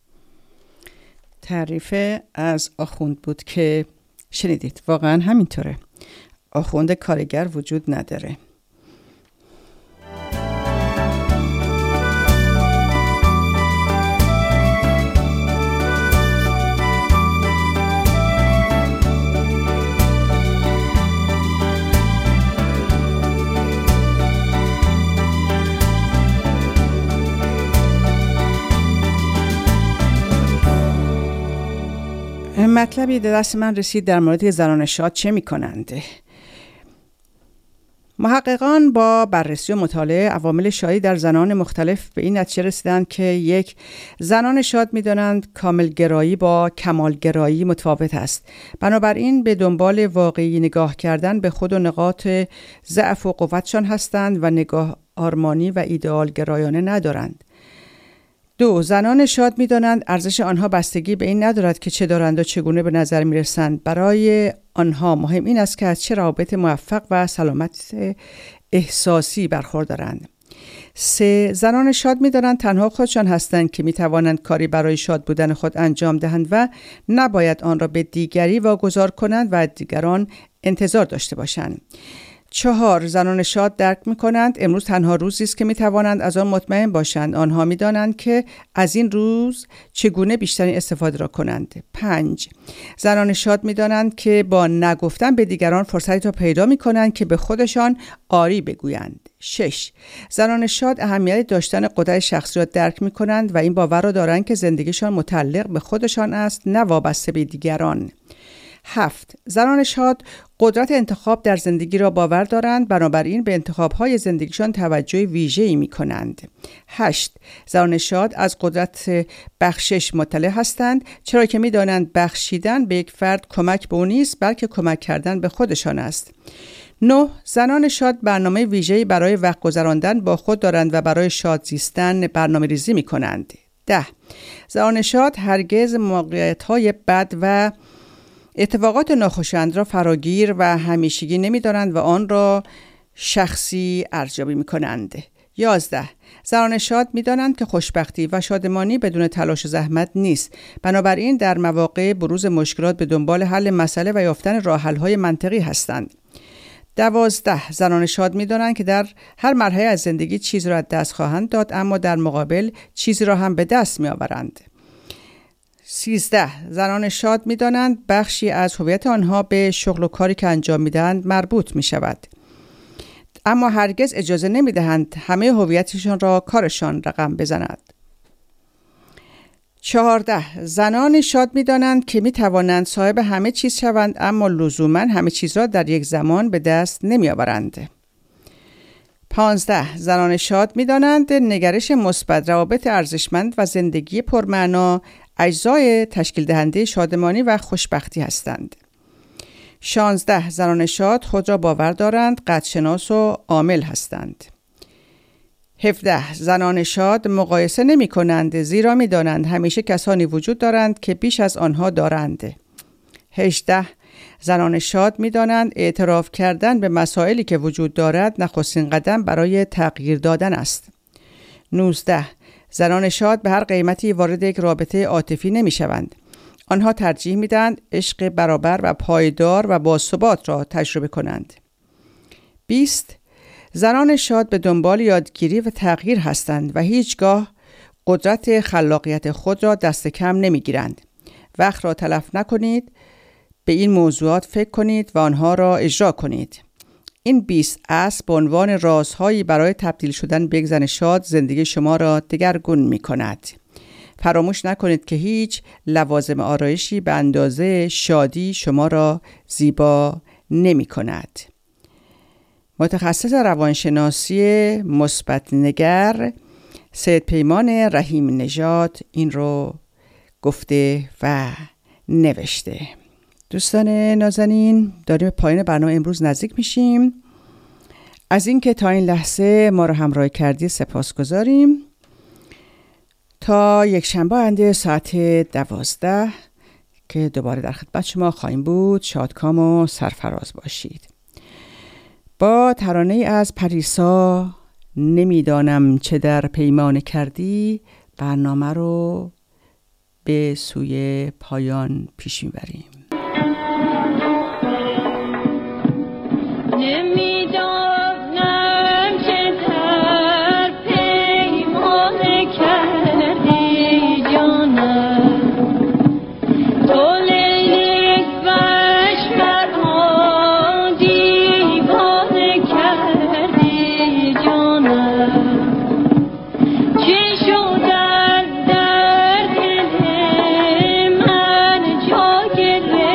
تعریف از آخوند بود که شنیدید. واقعا همینطوره. آخوند کارگر وجود نداره. مطلبی در دست من رسید در مورد زنان شاد چه می کنند. محققان با بررسی و مطالعه عوامل شادی در زنان مختلف به این نتیجه رسیدند که یک، زنان شاد می‌دانند کاملگرایی با کمالگرایی متفاوت است. بنابراین به دنبال واقعی نگاه کردن به خود و نقاط ضعف و قوتشان هستند و نگاه آرمانی و ایدئال گرایانه ندارند. دو، زنان شاد می‌دانند ارزش آنها بستگی به این ندارد که چه دارند و چگونه به نظر می‌رسند. برای آنها مهم این است که از چه روابط موفق و سلامت احساسی برخوردارند. سه، زنان شاد می‌دانند تنها خودشان هستند که می‌توانند کاری برای شاد بودن خود انجام دهند و نباید آن را به دیگری واگذار کنند و دیگران انتظار داشته باشند. چهار، زنان شاد درک می‌کنند امروز تنها روزی است که می‌توانند از آن مطمئن باشند. آنها می‌دانند که از این روز چگونه بیشترین استفاده را کنند. پنج، زنان شاد می‌دانند که با نگفتن به دیگران فرصتی را پیدا می‌کنند که به خودشان آری بگویند. شش، زنان شاد اهمیت داشتن قدرت شخصی را درک می‌کنند و این باور را دارند که زندگیشان متعلق به خودشان است، نه وابسته به دیگران. هفت، زنان شاد قدرت انتخاب در زندگی را باور دارند، بنابراین به انتخاب‌های زندگیشان توجه ویژه‌ای می‌کنند. هشت، زنان شاد از قدرت بخشش مطلع هستند، چرا که می‌دانند بخشیدن به یک فرد کمک به او نیست، بلکه کمک کردن به خودشان است. نه، زنان شاد برنامه ویژه‌ای برای وقت گذراندن با خود دارند و برای شاد زیستن برنامه‌ریزی می‌کنند. ده، زنان شاد هرگز موقعیت‌های بد و اتفاقات ناخوشایند را فراگیر و همیشگی نمی‌دارند و آن را شخصی ارزیابی می‌کنند. یازده، زنان شاد می‌دانند که خوشبختی و شادمانی بدون تلاش و زحمت نیست، بنابراین در مواقع بروز مشکلات به دنبال حل مسئله و یافتن راه‌حل‌های منطقی هستند. دوازده، زنان شاد می‌دانند که در هر مرحله از زندگی چیزی را از دست خواهند داد، اما در مقابل چیزی را هم به دست می‌آورند. سیزده، زنان شاد می‌دانند بخشی از هویت آنها به شغل و کاری که انجام می‌دهند مربوط می‌شود، اما هرگز اجازه نمی‌دهند همه هویتشان را کارشان رقم بزند. چهارده، زنان شاد می‌دانند که می‌توانند صاحب همه چیز شوند، اما لزوماً همه چیز را در یک زمان به دست نمی‌آورند. پانزده، زنان شاد می‌دانند نگرش مثبت، روابط ارزشمند و زندگی پرمعنا اجزای تشکیل دهنده شادمانی و خوشبختی هستند. شانزده، زنان شاد خود را باور دارند، قدرشناس و عامل هستند. هفده، زنان شاد مقایسه نمی کنند، زیرا می دانند همیشه کسانی وجود دارند که بیش از آنها دارند. هجده، زنان شاد می دانند اعتراف کردن به مسائلی که وجود دارد نخستین قدم برای تغییر دادن است. نوزده، زنان شاد به هر قیمتی وارد یک رابطه عاطفی نمی شوند. آنها ترجیح می دهند عشق برابر و پایدار و باثبات را تجربه کنند. بیست، زنان شاد به دنبال یادگیری و تغییر هستند و هیچگاه قدرت خلاقیت خود را دست کم نمی گیرند. وقت را تلف نکنید، به این موضوعات فکر کنید و آنها را اجرا کنید. این بیست اصل به عنوان رازهایی برای تبدیل شدن به یک زن شاد زندگی شما را دگرگون می کند. فراموش نکنید که هیچ لوازم آرایشی به اندازه شادی شما را زیبا نمی کند. متخصص روانشناسی مثبت نگر سید پیمان رحیم نژاد این رو گفته و نوشته. دوستان نازنین، داریم پایان برنامه امروز نزدیک میشیم. از اینکه تا این لحظه ما رو همراهی کردی سپاسگزاریم. تا یک شنبه آینده ساعت دوازده که دوباره در خدمت شما خواهیم بود، شادکام و سرفراز باشید. با ترانه از پریسا نمیدانم چه در پیمان کردی برنامه رو به سوی پایان پیش میبریم. Get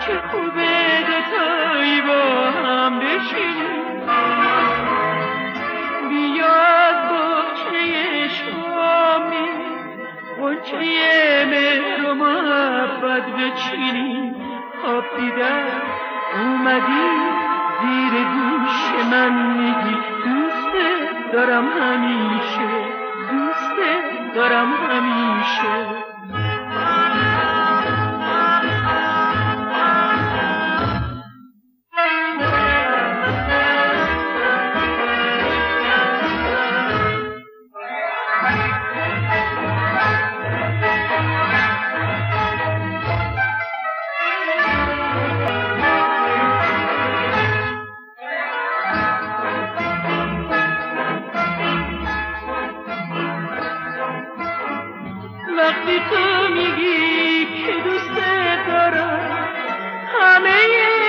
چه خوبه دوتایی با هم بشینیم، بیا از باغچه شامی غنچه مهر و محبت بچینیم. خواب دیدم اومدی زیر گوش من میگی دوست دارم همیشه، دوست دارم همیشه. وقتی تو میگی که دوست دارم همه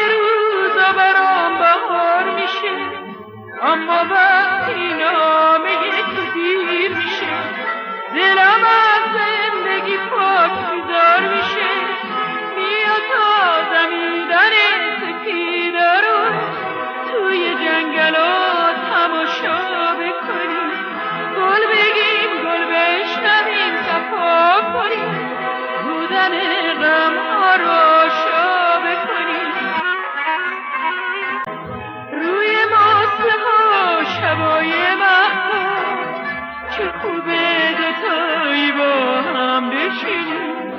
روزا برام بهار میشه، اما وقتی نامه